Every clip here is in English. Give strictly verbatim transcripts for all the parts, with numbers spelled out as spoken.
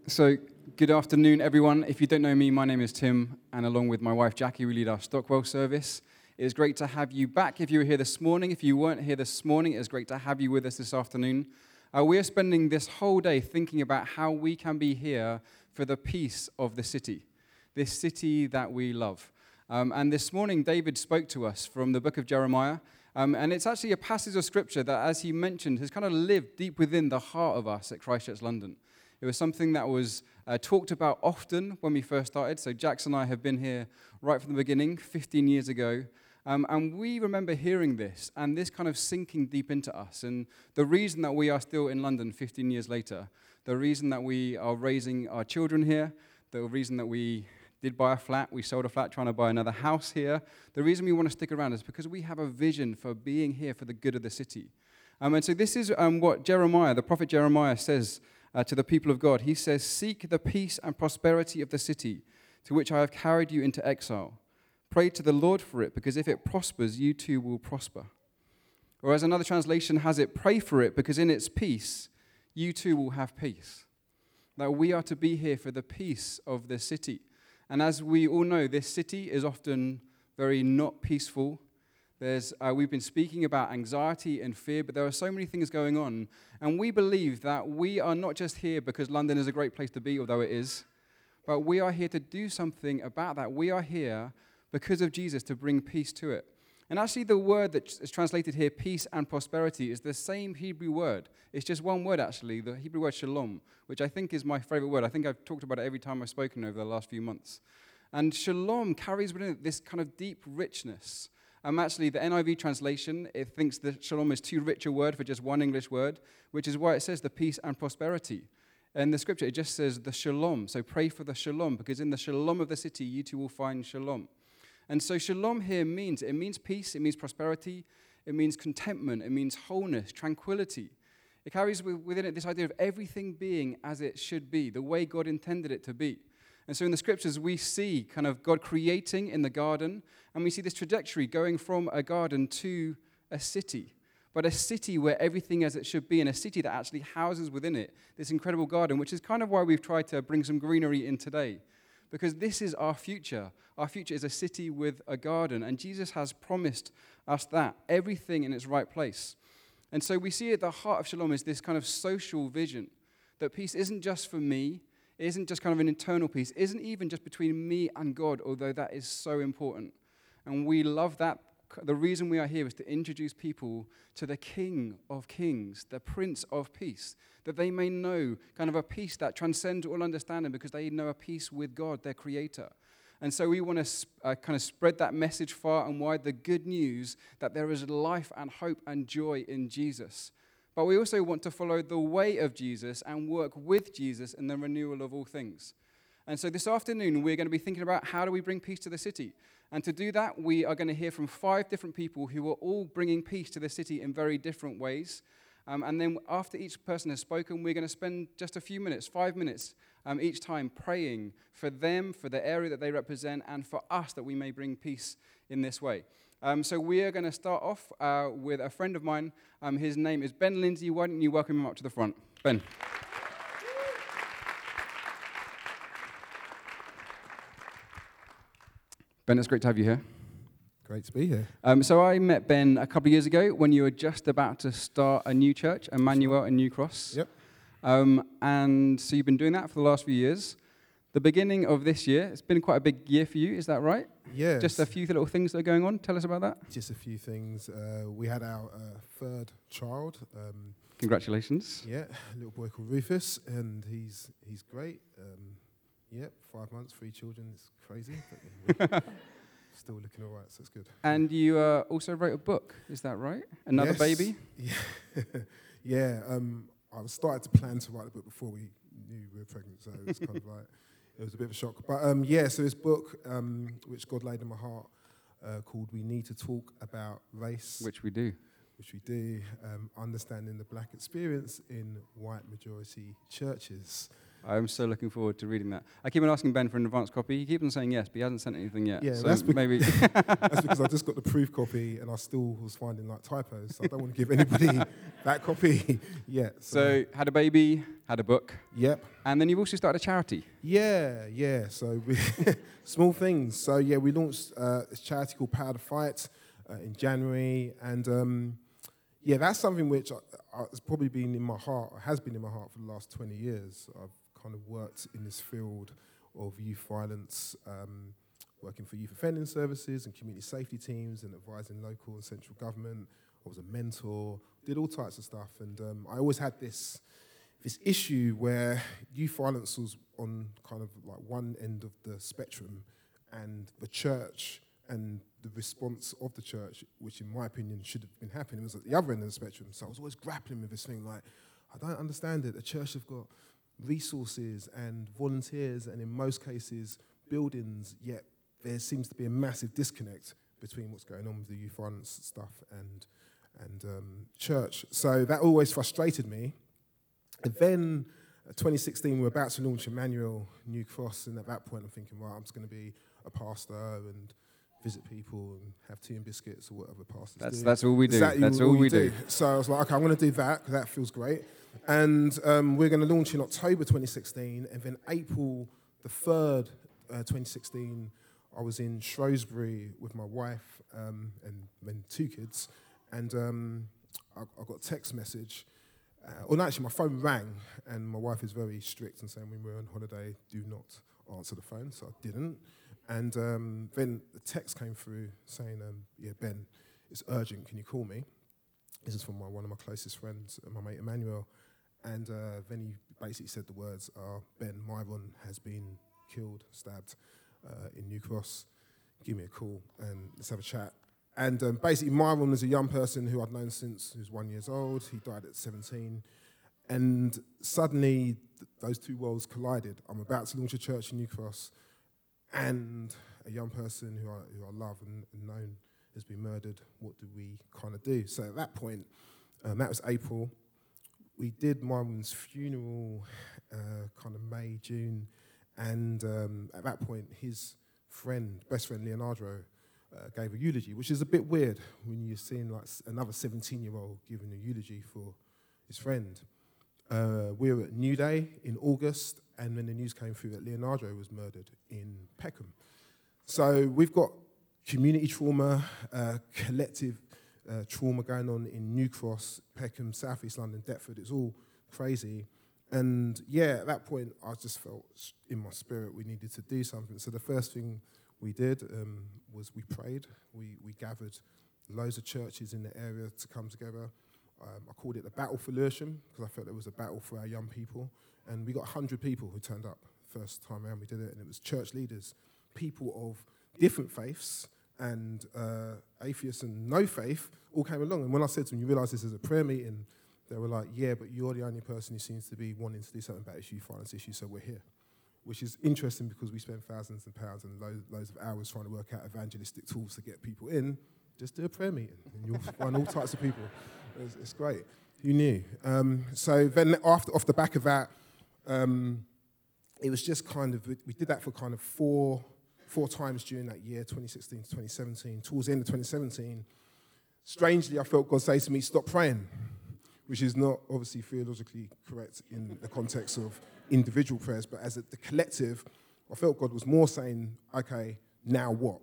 So, good afternoon, everyone. If you don't know me, my name is Tim, and along with my wife Jackie, we lead our Stockwell service. It is great to have you back if you were here this morning. If you weren't here this morning, it is great to have you with us this afternoon. Uh, we are spending this whole day thinking about how we can be here for the peace of the city, this city that we love. Um, and this morning, David spoke to us from the book of Jeremiah. Um, and it's actually a passage of scripture that, as he mentioned, has kind of lived deep within the heart of us at Christchurch London. It was something that was uh, talked about often when we first started. So Jax and I have been here right from the beginning, fifteen years ago. Um, and we remember hearing this and this kind of sinking deep into us. And the reason that we are still in London fifteen years later, the reason that we are raising our children here, the reason that we did buy a flat, we sold a flat trying to buy another house here, the reason we want to stick around is because we have a vision for being here for the good of the city. Um, and so this is um, what Jeremiah, the prophet Jeremiah says Uh, to the people of God. He says, "Seek the peace and prosperity of the city to which I have carried you into exile. Pray to the Lord for it, because if it prospers, you too will prosper." Or as another translation has it, "Pray for it, because in its peace, you too will have peace." That we are to be here for the peace of the city. And as we all know, this city is often very not peaceful. There's, uh, we've been speaking about anxiety and fear, but there are so many things going on. And we believe that we are not just here because London is a great place to be, although it is, but we are here to do something about that. We are here because of Jesus to bring peace to it. And actually the word that is translated here, peace and prosperity, is the same Hebrew word. It's just one word, actually, the Hebrew word shalom, which I think is my favorite word. I think I've talked about it every time I've spoken over the last few months. And shalom carries within it this kind of deep richness. Um, actually, the N I V translation, it thinks that shalom is too rich a word for just one English word, which is why it says the peace and prosperity. In the scripture, it just says the shalom. So pray for the shalom, because in the shalom of the city, you too will find shalom. And so shalom here means, it means peace, it means prosperity, it means contentment, it means wholeness, tranquility. It carries within it this idea of everything being as it should be, the way God intended it to be. And so in the scriptures, we see kind of God creating in the garden, and we see this trajectory going from a garden to a city, but a city where everything as it should be, and a city that actually houses within it this incredible garden, which is kind of why we've tried to bring some greenery in today, because this is our future. Our future is a city with a garden, and Jesus has promised us that, everything in its right place. And so we see at the heart of Shalom is this kind of social vision, that peace isn't just for me, it isn't just kind of an internal peace. It isn't even just between me and God, although that is so important. And we love that. The reason we are here is to introduce people to the King of Kings, the Prince of Peace, that they may know kind of a peace that transcends all understanding because they know a peace with God, their Creator. And so we want to uh, kind of spread that message far and wide, the good news that there is life and hope and joy in Jesus. But we also want to follow the way of Jesus and work with Jesus in the renewal of all things. And so this afternoon, we're going to be thinking about how do we bring peace to the city. And to do that, we are going to hear from five different people who are all bringing peace to the city in very different ways. Um, and then after each person has spoken, we're going to spend just a few minutes, five minutes um, each time praying for them, for the area that they represent, and for us that we may bring peace in this way. Um, so we are going to start off uh, with a friend of mine. Um, his name is Ben Lindsay. Why don't you welcome him up to the front? Ben. Ben, it's great to have you here. Great to be here. Um, so I met Ben a couple of years ago when you were just about to start a new church, Emmanuel in New Cross. Yep. Um, and so you've been doing that for the last few years. The beginning of this year, it's been quite a big year for you, is that right? Yeah. Just a few little things that are going on. Tell us about that. Just a few things. Uh, we had our uh, third child. Um, Congratulations. yeah, a little boy called Rufus, and he's he's great. Um, yeah, five months, three children. It's crazy, but we're still looking all right, so it's good. And you uh, also wrote a book, is that right? Another Yes. baby? Yeah. yeah. Um, I was started to plan to write a book before we knew we were pregnant, so it's kind of like. It was a bit of a shock. But um, yeah, so this book, um, which God laid in my heart, uh, called We Need to Talk About Race. Which we do. Which we do. Um, understanding the black experience in white majority churches. I'm so looking forward to reading that. I keep on asking Ben for an advance copy. He keeps on saying yes, but he hasn't sent anything yet. Yeah, so that's, bec- maybe that's because I just got the proof copy and I still was finding like typos. So I don't want to give anybody that copy yet. So. so had a baby, had a book. Yep. And then you've also started a charity. Yeah, yeah. So we small things. So yeah, we launched uh, a charity called Power to Fight uh, in January, and um, yeah, that's something which I, I, has probably been in my heart, or has been in my heart for the last twenty years. I've kind of worked in this field of youth violence, um, working for youth offending services and community safety teams, and advising local and central government. I was a mentor, did all types of stuff, and um, I always had this. This issue where youth violence was on kind of like one end of the spectrum, and the church and the response of the church, which in my opinion should have been happening, was at the other end of the spectrum. So I was always grappling with this thing like, I don't understand it. The church have got resources and volunteers and in most cases buildings, yet there seems to be a massive disconnect between what's going on with the youth violence stuff and, and um, church. So that always frustrated me. And then, uh, twenty sixteen, we were about to launch Emmanuel New Cross, and at that point I'm thinking, right, I'm just going to be a pastor and visit people and have tea and biscuits or whatever pastors that's, do. That's all we do. Exactly that's all, all all we do. do. So I was like, okay, I'm going to do that, because that feels great. And um, we're going to launch in October twenty sixteen, and then April the third, uh, twenty sixteen, I was in Shrewsbury with my wife um, and then two kids, and um, I, I got a text message. Uh, well, no, actually, my phone rang, and my wife is very strict and saying when we're on holiday, do not answer the phone, so I didn't. And um, then the text came through saying, um, yeah, Ben, it's urgent, can you call me? This is from my, one of my closest friends, my mate Emmanuel. And uh, then he basically said the words, uh, Ben, Myron has been killed, stabbed uh, in New Cross. Give me a call and let's have a chat. And um, basically, Myron was a young person who I'd known since he was one year old. He died at seventeen. And suddenly, th- those two worlds collided. I'm about to launch a church in New Cross, and a young person who I, who I love and, and known has been murdered. What do we kind of do? So at that point, um, that was April. We did Myron's funeral uh, kind of May, June. And um, at that point, his friend, best friend, Leonardo, Uh, gave a eulogy, which is a bit weird when you're seeing like another seventeen-year-old giving a eulogy for his friend. Uh, we were at New Day in August, and then the news came through that Leonardo was murdered in Peckham. So we've got community trauma, uh, collective uh, trauma going on in New Cross, Peckham, South East London, Deptford. It's all crazy. And yeah, at that point, I just felt in my spirit we needed to do something. So the first thing we did um, was we prayed. We we gathered loads of churches in the area to come together. Um, I called it the Battle for Lewisham because I felt there was a battle for our young people. And we got one hundred people who turned up first time around we did it. And it was church leaders, people of different faiths and uh, atheists and no faith all came along. And when I said to them, you realise this is a prayer meeting, they were like, yeah, but you're the only person who seems to be wanting to do something about this youth violence issue, so we're here. Which is interesting because we spend thousands of pounds and lo- loads of hours trying to work out evangelistic tools to get people in. Just do a prayer meeting and you'll find all types of people. It's, it's great. Who knew? Um, so then after, off the back of that, um, it was just kind of, we did that for kind of four, four times during that year, twenty sixteen to twenty seventeen. Towards the end of twenty seventeen, strangely, I felt God say to me, stop praying, which is not obviously theologically correct in the context of individual prayers, but as a, the collective, I felt God was more saying, okay, now what?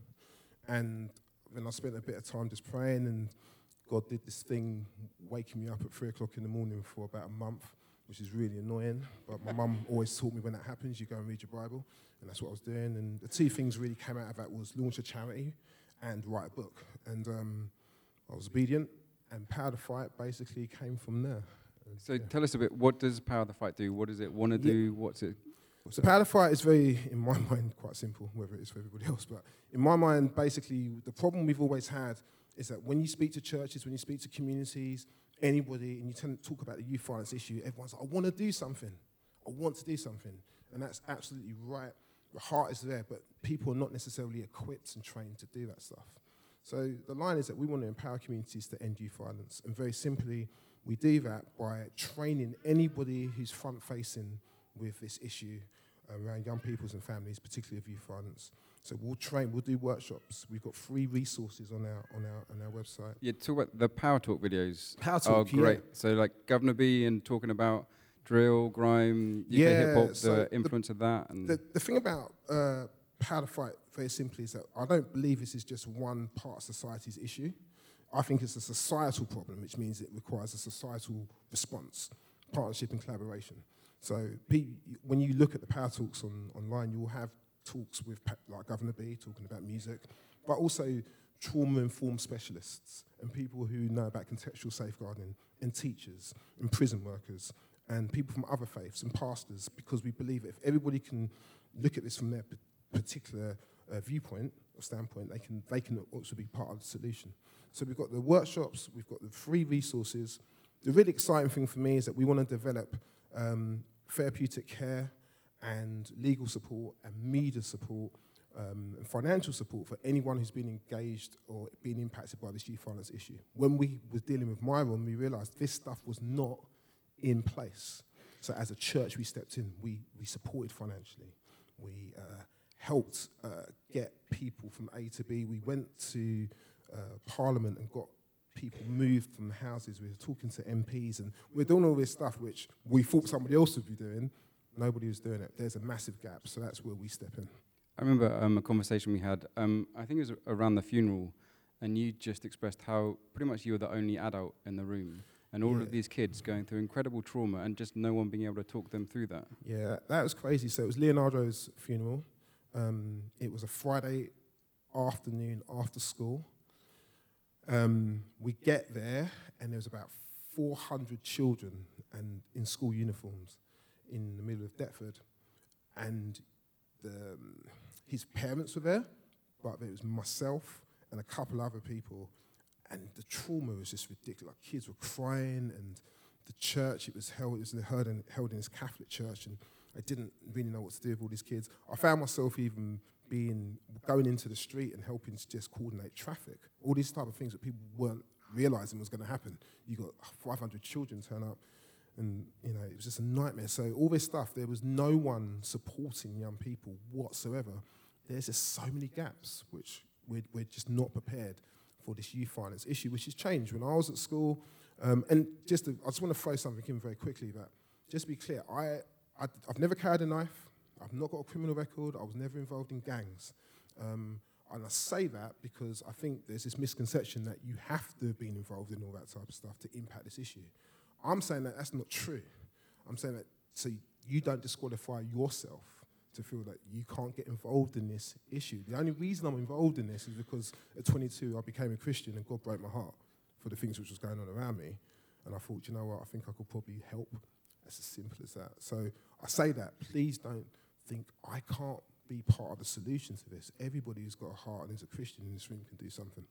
And then I spent a bit of time just praying, and God did this thing, waking me up at three o'clock in the morning for about a month, which is really annoying. But my mum always taught me when that happens, you go and read your Bible, and that's what I was doing. And the two things really came out of that was launch a charity and write a book. And um, I was obedient, and Power to Fight basically came from there. So yeah. Tell us a bit, what does Power of the Fight do? What does it want to Yeah. do? What's it? So Power to Fight is very, in my mind, quite simple, whether it is for everybody else. But in my mind, basically, the problem we've always had is that when you speak to churches, when you speak to communities, anybody, and you tend to talk about the youth violence issue, everyone's like, I want to do something. I want to do something. And that's absolutely right. The heart is there, but people are not necessarily equipped and trained to do that stuff. So the line is that we want to empower communities to end youth violence. And very simply, we do that by training anybody who's front-facing with this issue around young peoples and families, particularly of youth violence. So we'll train, we'll do workshops. We've got free resources on our on our on our website. Yeah, talk about the Power Talk videos. Power Talk, are great. yeah. So like Governor B and talking about drill, grime, U K Yeah, hip hop, so the influence of that. And The, the thing about uh, Power to Fight, very simply, is that I don't believe this is just one part of society's issue. I think it's a societal problem, which means it requires a societal response, partnership and collaboration. So pe- when you look at the Power Talks on, online, you'll have talks with pe- like Governor B talking about music, but also trauma-informed specialists and people who know about contextual safeguarding, and teachers and prison workers and people from other faiths and pastors, because we believe that if everybody can look at this from their p- particular uh, viewpoint or standpoint, they can they can also be part of the solution. So we've got the workshops, we've got the free resources. The really exciting thing for me is that we want to develop um, therapeutic care and legal support and media support um, and financial support for anyone who's been engaged or been impacted by this youth violence issue. When we were dealing with Myron, we realised this stuff was not in place. So as a church, we stepped in. We we supported financially. We uh, helped uh, get people from A to B. We went to uh, Parliament and got people moved from the houses. We were talking to M Ps, and we're doing all this stuff which we thought somebody else would be doing. Nobody was doing it. There's a massive gap, so that's where we step in. I remember um, a conversation we had, um, I think it was around the funeral, and you just expressed how pretty much you were the only adult in the room, and all Yeah. of these kids going through incredible trauma, and just no one being able to talk them through that. Yeah, that was crazy. So it was Leonardo's funeral. Um, it was a Friday afternoon after school. Um, we get there, and there was about four hundred children and in school uniforms in the middle of Deptford. And the, um, his parents were there, but there was myself and a couple other people. And the trauma was just ridiculous. Like, kids were crying, and the church, it was held, it was held in, held in this Catholic church, and I didn't really know what to do with all these kids. I found myself even being, going into the street and helping to just coordinate traffic. All these type of things that people weren't realising was going to happen. You got five hundred children turn up, and you know it was just a nightmare. So all this stuff, there was no one supporting young people whatsoever. There's just so many gaps, which we're, we're just not prepared for this youth violence issue, which has changed. When I was at school, um, and just to, I just want to throw something in very quickly, that just to be clear, I, I, I've never carried a knife, I've not got a criminal record, I was never involved in gangs. Um, and I say that because I think there's this misconception that you have to have been involved in all that type of stuff to impact this issue. I'm saying that that's not true. I'm saying that so you don't disqualify yourself to feel that you can't get involved in this issue. The only reason I'm involved in this is because at twenty-two I became a Christian and God broke my heart for the things which was going on around me. And I thought, you know what, I think I could probably help. It's as simple as that. So I say that, please don't think I can't be part of the solution to this. Everybody who's got a heart and is a Christian in this room can do something.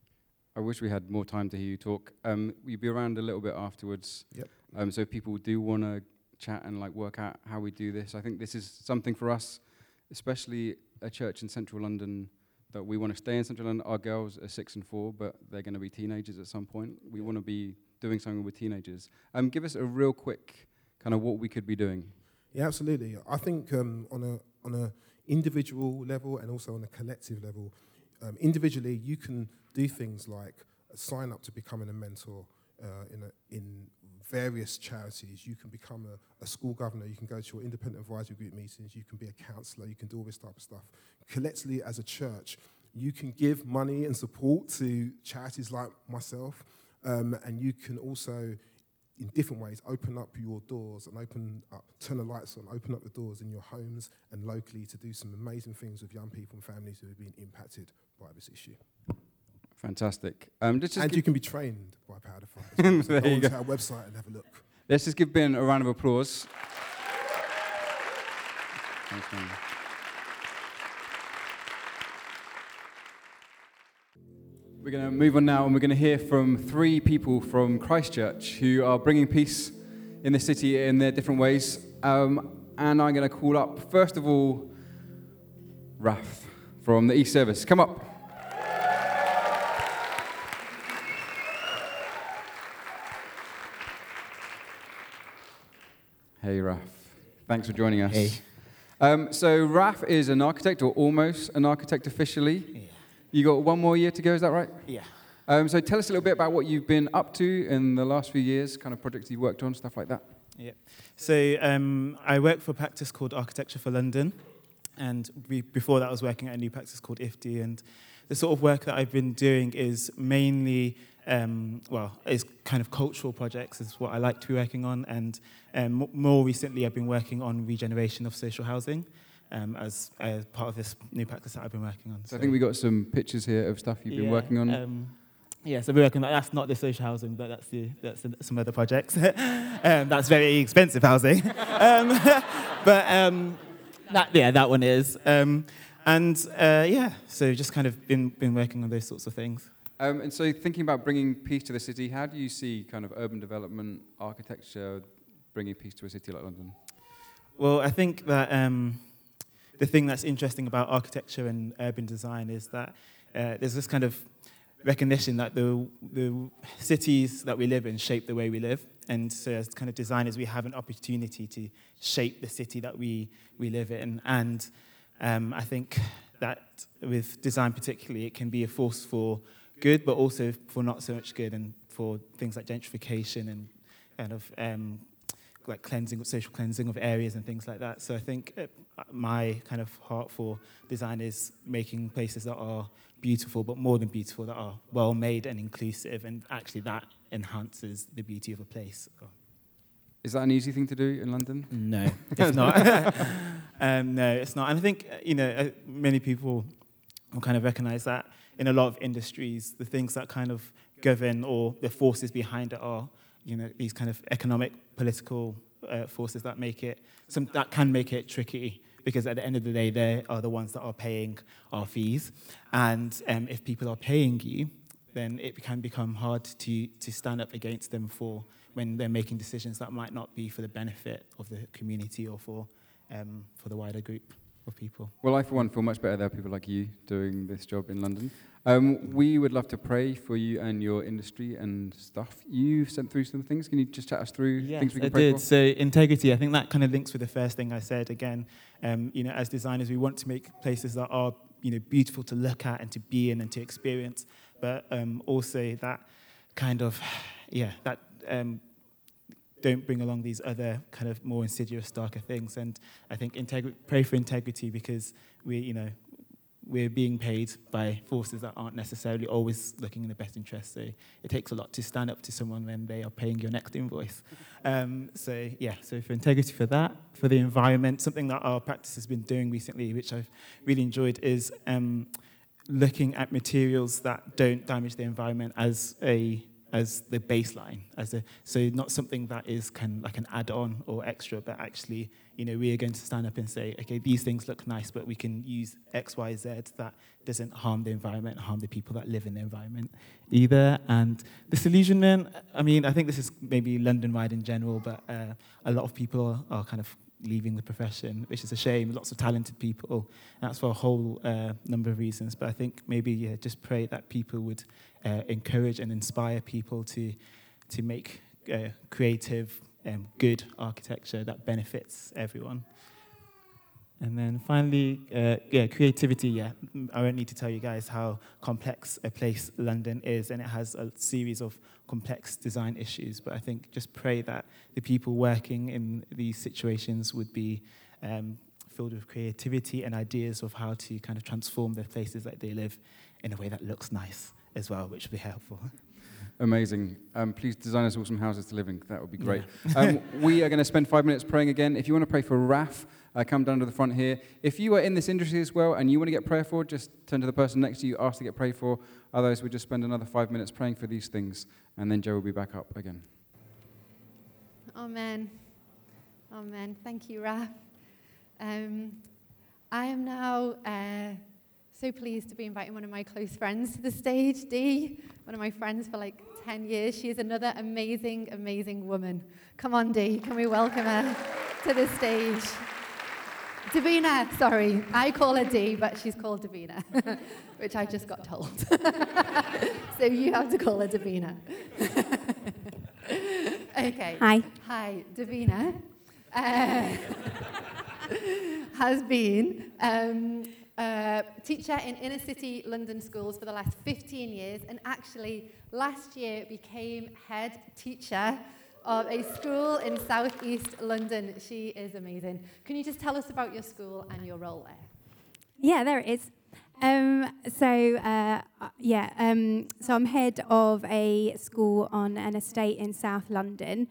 I wish we had more time to hear you talk. Um, we'll be around a little bit afterwards. Yep. Um, so if people do want to chat and like work out how we do this, I think this is something for us, especially a church in central London, that we want to stay in central London. Our girls are six and four, but they're going to be teenagers at some point. We want to be doing something with teenagers. Um, give us a real quick kind of what we could be doing. Yeah, absolutely. I think um, on a on a individual level and also on a collective level, um, individually you can do things like sign up to becoming a mentor uh, in a, in various charities. You can become a, a school governor. You can go to your independent advisory group meetings. You can be a counsellor. You can do all this type of stuff. Collectively, as a church, you can give money and support to charities like myself, um, and you can also, in different ways, open up your doors and open up, turn the lights on, open up the doors in your homes and locally to do some amazing things with young people and families who have been impacted by this issue. Fantastic. Um, just, just and give, you can be trained by Power to Fight. So there go you onto go. our website and have a look. Let's just give Ben a round of applause. Thanks, man. We're going to move on now, and we're going to hear from three people from Christchurch who are bringing peace in the city in their different ways. Um, and I'm going to call up, first of all, Raf from the East Service. Come up. Hey, Raf. Thanks for joining us. Hey. Um, so Raf is an architect, or almost an architect officially. Yeah. You got one more year to go, is that right? Yeah. Um, so tell us a little bit about what you've been up to in the last few years, kind of projects you've worked on, stuff like that. Yeah. So um, I work for a practice called Architecture for London, and we, before that I was working at a new practice called I F D, and the sort of work that I've been doing is mainly, um, well, is kind of cultural projects is what I like to be working on, and um, more recently I've been working on regeneration of social housing um, as, as part of this new practice that I've been working on. So, so I think we got some pictures here of stuff you've yeah, been working on. Um, Yeah, so we're working on, that's not the social housing, but that's the, that's the, some other projects. um, that's very expensive housing. um, but um, that, yeah, that one is. Um, and uh, yeah, so just kind of been, been working on those sorts of things. Um, and so thinking about bringing peace to the city, how do you see kind of urban development, architecture, bringing peace to a city like London? Well, I think that um, the thing that's interesting about architecture and urban design is that uh, there's this kind of recognition that the, the cities that we live in shape the way we live. And so as kind of designers, we have an opportunity to shape the city that we, we live in. And um, I think that with design particularly, it can be a force for good, but also for not so much good, and for things like gentrification and kind of um, like cleansing, social cleansing of areas and things like that. So I think uh, my kind of heart for design is making places that are beautiful, but more than beautiful, that are well made and inclusive, and actually that enhances the beauty of a place. Is that an easy thing to do in London? No, it's not. um, no, it's not. And I think, you know, uh, many people will kind of recognize that in a lot of industries, the things that kind of govern, or the forces behind it, are, you know, these kind of economic, political uh, forces that make it, some that can make it tricky, because at the end of the day, they are the ones that are paying our fees. And um, if people are paying you, then it can become hard to, to stand up against them for when they're making decisions that might not be for the benefit of the community, or for, um, for the wider group of people. Well, I, for one, feel much better there are people like you doing this job in London. Um, we would love to pray for you and your industry and stuff. You sent through some things. Can you just chat us through Yes, things we can I pray did. for? So integrity, I think that kind of links with the first thing I said. Again, um, you know, as designers, we want to make places that are, you know, beautiful to look at and to be in and to experience, but um, also that kind of, yeah, that um, don't bring along these other kind of more insidious, darker things. And I think integri- pray for integrity, because we, you know, we're being paid by forces that aren't necessarily always looking in the best interest. So it takes a lot to stand up to someone when they are paying your next invoice. Um, so yeah, so for integrity, for that, for the environment, something that our practice has been doing recently, which I've really enjoyed, is um, looking at materials that don't damage the environment as a as the baseline, as a so not something that is kind of like an add-on or extra, but actually, you know, we are going to stand up and say, okay, these things look nice, but we can use X, Y, Z that doesn't harm the environment, harm the people that live in the environment either. And disillusionment, I mean, I think this is maybe London-wide in general, but uh, a lot of people are, are kind of leaving the profession, which is a shame. Lots of talented people. That's for a whole uh, number of reasons. But I think maybe yeah, just pray that people would uh, encourage and inspire people to to make uh, creative, um, good architecture that benefits everyone. And then finally, uh, yeah, creativity, yeah. I won't need to tell you guys how complex a place London is, and it has a series of complex design issues. But I think just pray that the people working in these situations would be um, filled with creativity and ideas of how to kind of transform the places that they live in a way that looks nice as well, which would be helpful. Amazing. Um, please design us awesome houses to live in. That would be great. Yeah. um, we are going to spend five minutes praying again. If you want to pray for Raf, uh, come down to the front here. If you are in this industry as well and you want to get prayer for, just turn to the person next to you, ask to get prayed for. Otherwise, we'll just spend another five minutes praying for these things, and then Joe will be back up again. Amen. Amen. Thank you, Raf. Um, I am now uh, so pleased to be inviting one of my close friends to the stage, Dee, one of my friends for like ten years. She is another amazing, amazing woman. Come on, Dee, can we welcome her to the stage? Davina, sorry, I call her Dee, but she's called Davina, which I just got told. So you have to call her Davina. Okay. Hi. Hi, Davina. Uh, has been um, a teacher in inner city London schools for the last fifteen years, and actually last year became head teacher of a school in southeast London. She is amazing. Can you just tell us about your school and your role there? Yeah, there it is. Um, so, uh, yeah, um, so I'm head of a school on an estate in South London,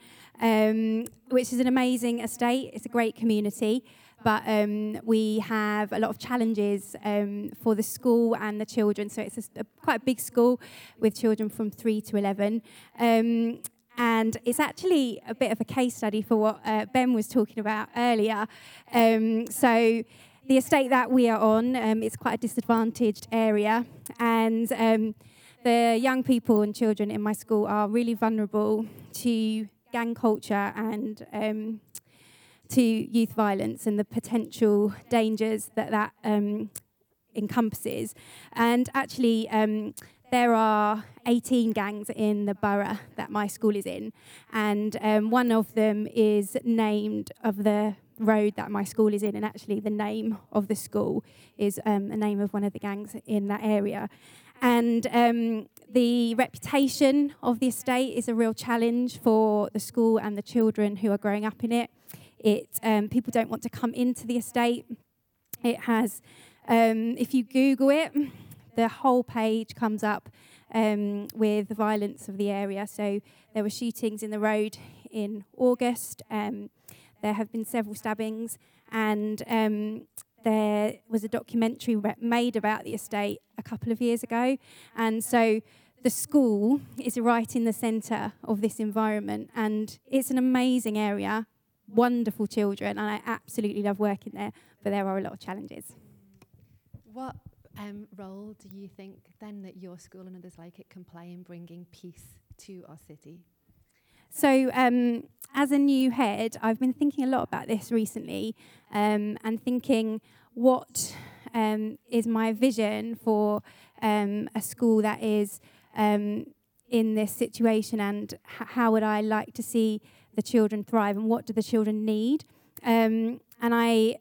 um, which is an amazing estate. It's a great community, but um, we have a lot of challenges um, for the school and the children. So it's a, a quite a big school with children from three to eleven. Um, and it's actually a bit of a case study for what uh, Ben was talking about earlier. Um, so... The estate that we are on, um, it's quite a disadvantaged area, and um, the young people and children in my school are really vulnerable to gang culture and um, to youth violence and the potential dangers that that um, encompasses. And actually, um, there are eighteen gangs in the borough that my school is in, and um, one of them is named of the road that my school is in, and actually the name of the school is um, the name of one of the gangs in that area. And um, the reputation of the estate is a real challenge for the school and the children who are growing up in it. It um, people don't want to come into the estate. It has, um, if you Google it, the whole page comes up um, with the violence of the area. So there were shootings in the road in August. Um, There have been several stabbings, and um, there was a documentary re- made about the estate a couple of years ago. And so the school is right in the centre of this environment, and it's an amazing area, wonderful children, and I absolutely love working there, but there are a lot of challenges. What um, role do you think then that your school and others like it can play in bringing peace to our city? So um, as a new head, I've been thinking a lot about this recently um, and thinking what um, is my vision for um, a school that is um, in this situation, and h- how would I like to see the children thrive, and what do the children need? Um, and I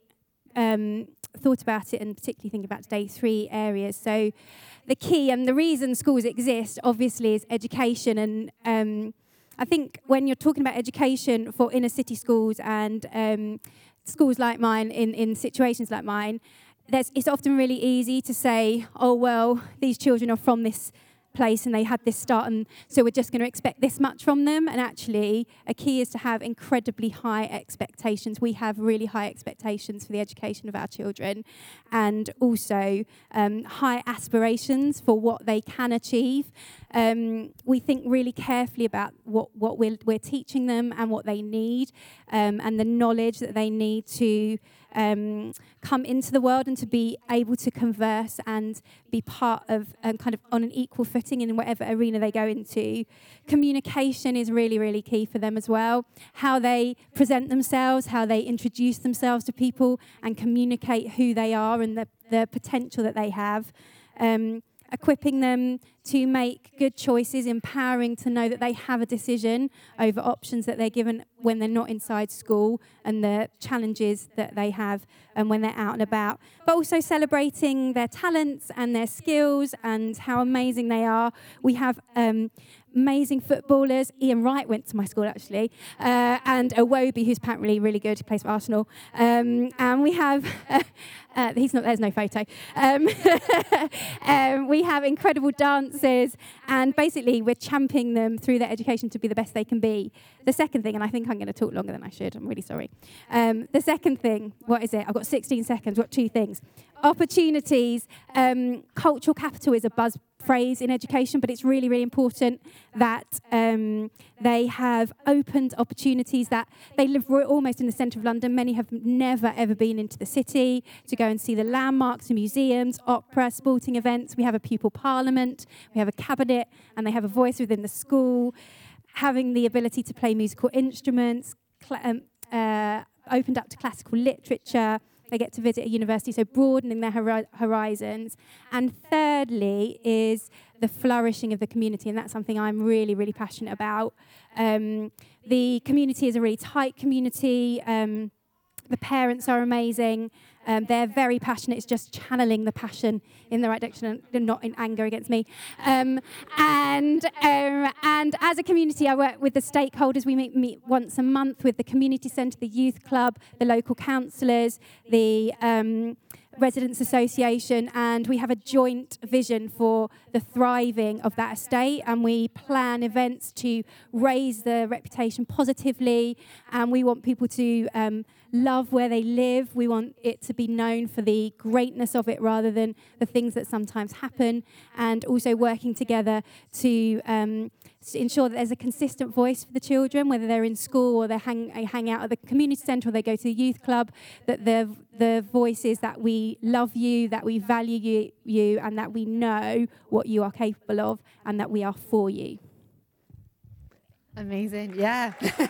um, thought about it, and particularly thinking about today, three areas. So the key and the reason schools exist, obviously, is education. And um, I think when you're talking about education for inner city schools and um, schools like mine, in, in situations like mine, there's, it's often really easy to say, oh, well, these children are from this place and they had this start, and so we're just going to expect this much from them. And actually, a key is to have incredibly high expectations. We have really high expectations for the education of our children, and also um, high aspirations for what they can achieve. Um, we think really carefully about what, what we're, we're teaching them and what they need, um, and the knowledge that they need to um, come into the world and to be able to converse and be part of um, kind of on an equal footing in whatever arena they go into. Communication is really, really key for them as well. How they present themselves, how they introduce themselves to people and communicate who they are and the, the potential that they have. Um, equipping them to make good choices, empowering to know that they have a decision over options that they're given when they're not inside school and the challenges that they have and when they're out and about. But also celebrating their talents and their skills and how amazing they are. We have um, amazing footballers. Ian Wright went to my school, actually, uh, and Iwobi, who's apparently really good, who plays for Arsenal. Um, and we have... Uh, Uh, he's not, there's no photo. Um, um, we have incredible dancers, and basically we're championing them through their education to be the best they can be. The second thing, and I think I'm going to talk longer than I should, I'm really sorry. Um, the second thing, what is it? I've got sixteen seconds, I've got two things. Opportunities. Um, cultural capital is a buzz phrase in education, but it's really, really important that um, they have opened opportunities, that they live almost in the centre of London. Many have never, ever been into the city to go and see the landmarks, the museums, opera, sporting events. We have a pupil parliament, we have a cabinet, and they have a voice within the school. Having the ability to play musical instruments, cl- um, uh, opened up to classical literature. They get to visit a university, so broadening their hori- horizons. And thirdly is the flourishing of the community, and that's something I'm really, really passionate about. Um, the community is a really tight community. Um, the parents are amazing. Um, they're very passionate. It's just channeling the passion in the right direction and not in anger against me. Um, and um, and as a community, I work with the stakeholders. We meet, meet once a month with the community centre, the youth club, the local councillors, the um, Residents Association, and we have a joint vision for the thriving of that estate, and we plan events to raise the reputation positively, and we want people to um, love where they live. We want it to be known for the greatness of it rather than the things that sometimes happen, and also working together to um, ensure that there's a consistent voice for the children, whether they're in school or they hang, they hang out at the community centre or they go to the youth club, that the the voice is that we love you, that we value you, you, and that we know what you are capable of, and that we are for you. Amazing, yeah.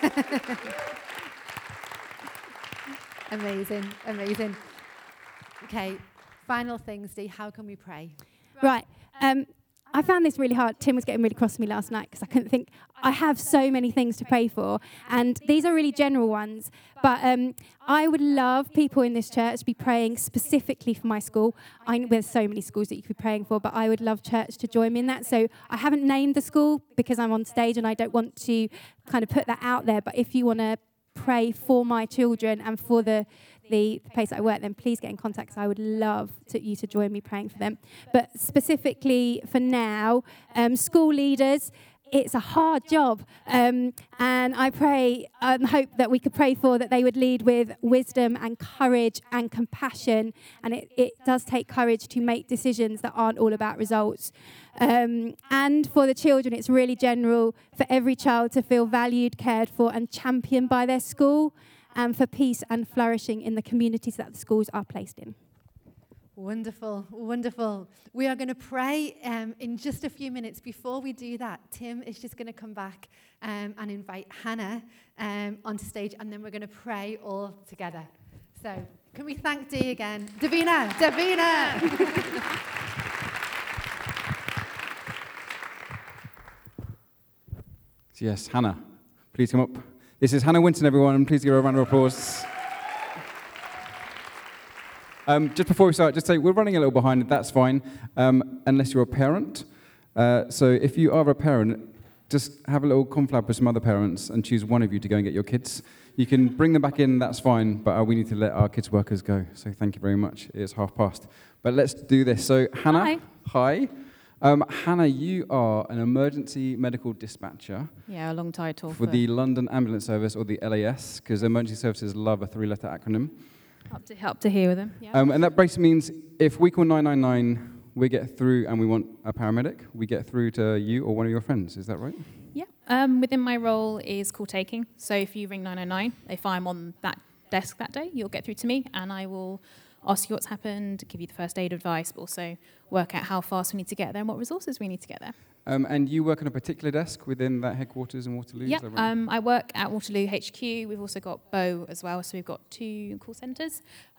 Amazing, amazing. Okay, final thing, Steve, how can we pray? Right. Um, I found this really hard. Tim was getting really cross with me last night because I couldn't think. I have so many things to pray for, and these are really general ones. But um, I would love people in this church to be praying specifically for my school. I know there's so many schools that you could be praying for, but I would love church to join me in that. So I haven't named the school because I'm on stage and I don't want to kind of put that out there. But if you want to pray for my children and for the the place I work, then please get in contact, because I would love to, you to join me praying for them. But specifically for now, um, school leaders, it's a hard job. Um, and I pray and hope that we could pray for that they would lead with wisdom and courage and compassion. And it, it does take courage to make decisions that aren't all about results. Um, and for the children, it's really general for every child to feel valued, cared for, and championed by their school, and for peace and flourishing in the communities that the schools are placed in. Wonderful, wonderful. We are going to pray um, in just a few minutes. Before we do that, Tim is just going to come back um, and invite Hannah um, onto stage, and then we're going to pray all together. So can we thank Dee again? Davina, Davina! Yes, Hannah, please come up. This is Hannah Winton, everyone, and please give her a round of applause. Um, just before we start, just say we're running a little behind. That's fine, um, unless you're a parent. Uh, so if you are a parent, just have a little conflab with some other parents and choose one of you to go and get your kids. You can bring them back in, that's fine, but uh, we need to let our kids workers go. So thank you very much. It's half past. But let's do this. So Hannah, hi. hi. Um, Hannah, you are an emergency medical dispatcher. Yeah, a long title. For, for the London Ambulance Service, or the L A S, because emergency services love a three-letter acronym. Up to, up to here with them. Yeah. Um, and that basically means if we call nine nine nine, we get through and we want a paramedic, we get through to you or one of your friends. Is that right? Yeah. Um, within my role is call taking. So if you ring nine nine nine, if I'm on that desk that day, you'll get through to me, and I will ask you what's happened, give you the first aid advice, but also work out how fast we need to get there and what resources we need to get there. Um, and you work on a particular desk within that headquarters in Waterloo? Yeah, is that right? um, I work at Waterloo H Q. We've also got Bow as well, so we've got two call centres.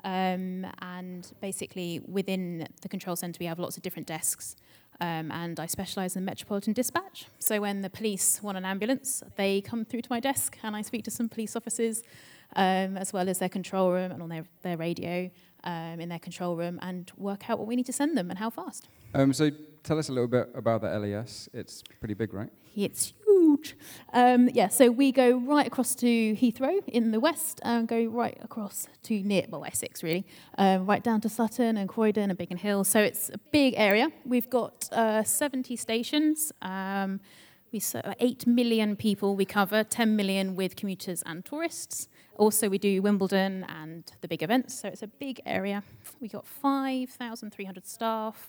Um, and basically within the control centre we have lots of different desks. Um, and I specialise in metropolitan dispatch. So when the police want an ambulance, they come through to my desk and I speak to some police officers, um, as well as their control room and on their, their radio. Um, in their control room, and work out what we need to send them and how fast. Um, so tell us a little bit about the L A S. It's pretty big, right? It's huge. Um, yeah, so we go right across to Heathrow in the west and go right across to near, well, Essex really, um, right down to Sutton and Croydon and Biggin Hill. So it's a big area. We've got uh, seventy stations. Um, we serve eight million people we cover, ten million with commuters and tourists. Also, we do Wimbledon and the big events, so it's a big area. We got five thousand three hundred staff.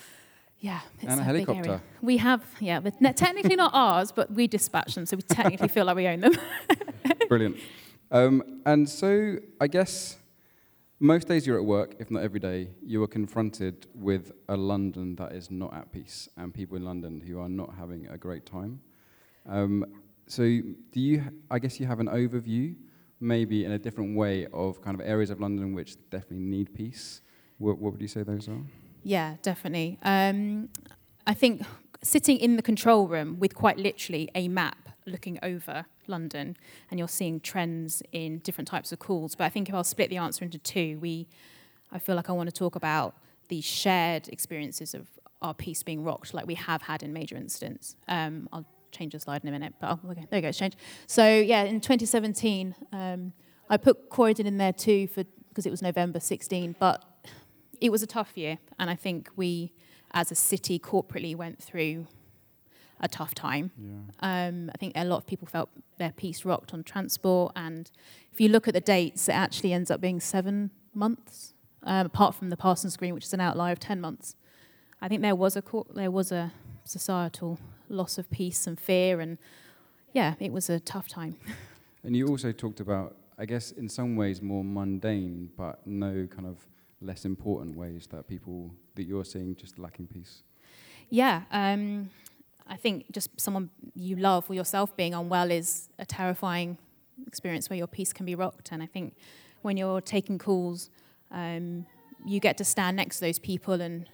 Yeah, it's and a, a helicopter. big area. We have, yeah, but ne- technically not ours, but we dispatch them, so we technically feel like we own them. Brilliant. Um, and so I guess most days you're at work, if not every day, you are confronted with a London that is not at peace and people in London who are not having a great time. Um, so do you, I guess you have an overview, maybe in a different way, of kind of areas of London which definitely need peace. What, what would you say those are? Yeah, definitely. Um, I think sitting in the control room with quite literally a map looking over London, and you're seeing trends in different types of calls. But I think if I'll split the answer into two, we, I feel like I want to talk about the shared experiences of our peace being rocked, like we have had in major incidents. Um, I'll change the slide in a minute, but I'll, okay, there you go, it's changed. So yeah, in twenty seventeen, um, I put Croydon in there too for because it was November sixteen, but it was a tough year, and I think we, as a city, corporately went through a tough time. Yeah. Um, I think a lot of people felt their peace rocked on transport, and if you look at the dates, it actually ends up being seven months, um, apart from the Parsons Green, which is an outlier of ten months. I think there was a cor- there was a societal loss of peace and fear, and yeah, it was a tough time. And you also talked about, I guess, in some ways more mundane, but no kind of less important ways that people that you're seeing just lacking peace. Yeah, um, I think just someone you love or yourself being unwell is a terrifying experience where your peace can be rocked. And I think when you're taking calls, um, you get to stand next to those people and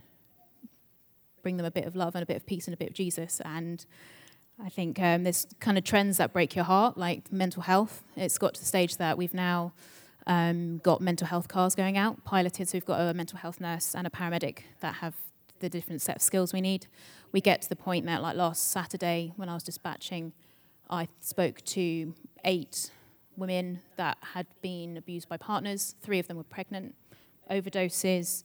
bring them a bit of love and a bit of peace and a bit of Jesus. And I think um, there's kind of trends that break your heart, like mental health. It's got to the stage that we've now um, got mental health cars going out, piloted, so we've got a mental health nurse and a paramedic that have the different set of skills we need. We get to the point that, like last Saturday, when I was dispatching, I spoke to eight women that had been abused by partners. Three of them were pregnant, overdoses,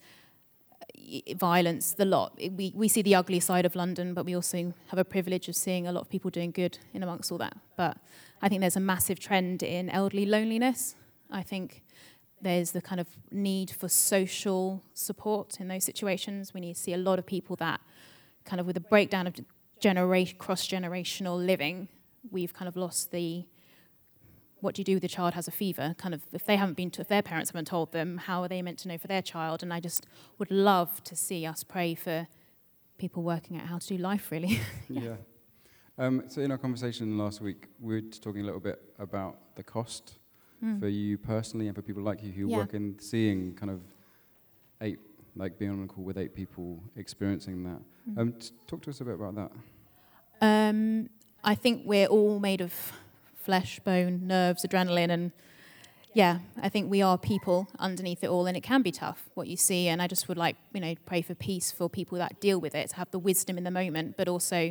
violence, the lot. We we see the ugly side of London, but we also have a privilege of seeing a lot of people doing good in amongst all that. But I think there's a massive trend in elderly loneliness. I think there's the kind of need for social support in those situations. We need to see a lot of people that kind of with a breakdown of genera- cross-generational living, we've kind of lost the what do you do with a child has a fever? Kind of, if they haven't been to, if their parents haven't told them, how are they meant to know for their child? And I just would love to see us pray for people working out how to do life, really. yeah. yeah. Um, so in our conversation last week, we were talking a little bit about the cost mm. for you personally and for people like you who yeah. work in seeing kind of eight, like being on a call with eight people experiencing that. Mm. Um, t- talk to us a bit about that. Um, I think we're all made of flesh, bone, nerves, adrenaline, and yeah, I think we are people underneath it all, and it can be tough, what you see, and I just would like, you know, pray for peace for people that deal with it, to have the wisdom in the moment, but also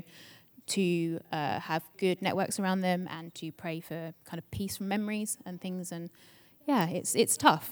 to uh, have good networks around them and to pray for kind of peace from memories and things, and yeah, it's it's tough,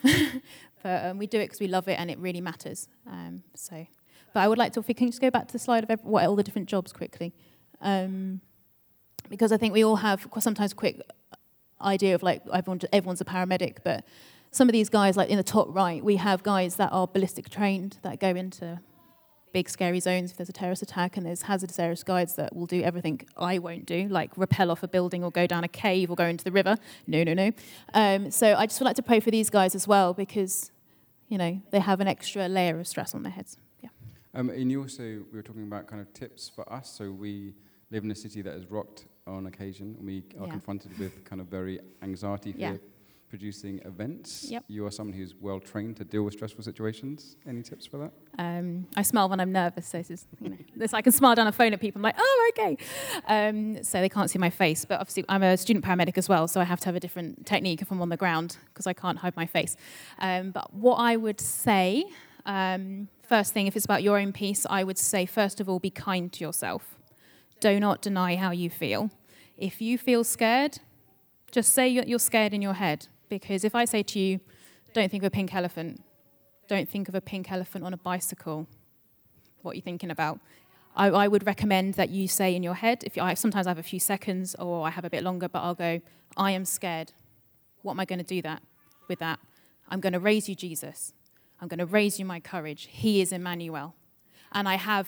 but um, we do it because we love it and it really matters, um, so, but I would like to, if we can just go back to the slide of every, what all the different jobs quickly. Um, Because I think we all have sometimes a quick idea of like everyone, everyone's a paramedic, but some of these guys, like in the top right, we have guys that are ballistic trained that go into big scary zones if there's a terrorist attack, and there's hazardous areas guides that will do everything I won't do, like rappel off a building or go down a cave or go into the river. No, no, no. Um, so I just would like to pray for these guys as well because, you know, they have an extra layer of stress on their heads. Yeah. Um, and you also, we were talking about kind of tips for us. So we live in a city that is rocked on occasion, and we are yeah. confronted with kind of very anxiety for yeah. producing events. Yep. You are someone who's well trained to deal with stressful situations. Any tips for that? Um, I smile when I'm nervous, so it's just, you know, this, I can smile down a phone at people. I'm like, oh, okay. Um, so they can't see my face, but obviously I'm a student paramedic as well, so I have to have a different technique if I'm on the ground because I can't hide my face. Um, but what I would say, um, first thing, if it's about your own peace, I would say first of all, be kind to yourself. Do not deny how you feel. If you feel scared, just say you're scared in your head. Because if I say to you, don't think of a pink elephant, don't think of a pink elephant on a bicycle, what are you thinking about? I, I would recommend that you say in your head, if you, I, sometimes I have a few seconds or I have a bit longer, but I'll go, I am scared. What am I going to do that with that? I'm going to raise you, Jesus. I'm going to raise you my courage. He is Emmanuel. And I have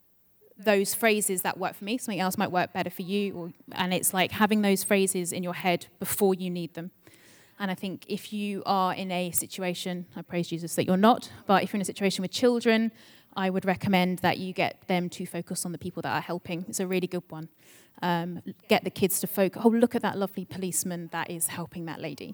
those phrases that work for me, something else might work better for you, or, and it's like having those phrases in your head before you need them. And I think if you are in a situation, I praise Jesus that you're not, but if you're in a situation with children, I would recommend that you get them to focus on the people that are helping. It's a really good one. Um, get the kids to focus, oh, look at that lovely policeman that is helping that lady.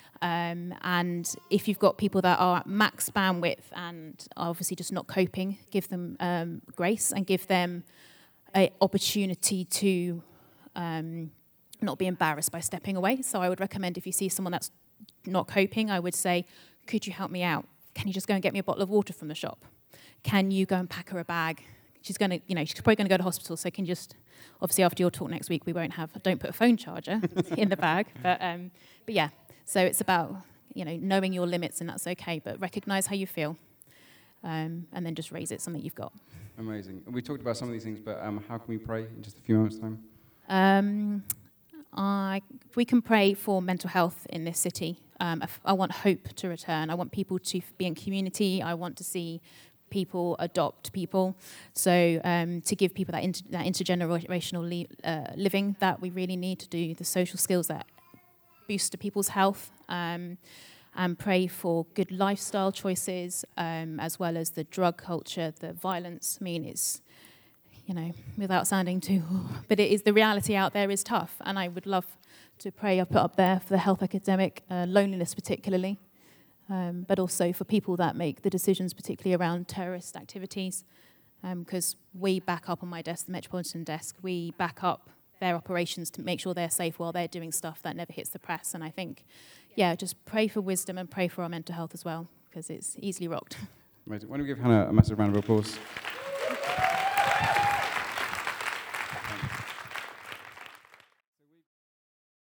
Um, and if you've got people that are at max bandwidth and are obviously just not coping, give them um, grace and give them an opportunity to um, not be embarrassed by stepping away. So I would recommend if you see someone that's not coping, I would say, could you help me out? Can you just go and get me a bottle of water from the shop? Can you go and pack her a bag? She's going to, you know, she's probably going to go to hospital, so can you just, obviously after your talk next week, we won't have, don't put a phone charger in the bag. But, um, but yeah, so it's about, you know, knowing your limits, and that's okay, but recognize how you feel, um, and then just raise it, something you've got. Amazing. And we talked about some of these things, but um, how can we pray in just a few moments' time? Um, I, we can pray for mental health in this city. Um, I, I want hope to return. I want people to be in community. I want to see people adopt people. So um, to give people that, inter, that intergenerational li- uh, living that we really need to do, the social skills that boost people's health, um, and pray for good lifestyle choices, um, as well as the drug culture, the violence. I mean, it's, you know, without sounding too, but it is, the reality out there is tough, and I would love to pray, I put up there for the health epidemic, uh, loneliness particularly, um, but also for people that make the decisions, particularly around terrorist activities, because um, we back up on my desk, the Metropolitan desk, we back up their operations to make sure they're safe while they're doing stuff that never hits the press. And I think, yeah, just pray for wisdom and pray for our mental health as well, because it's easily rocked. Amazing. Why don't we give Hannah a massive round of applause?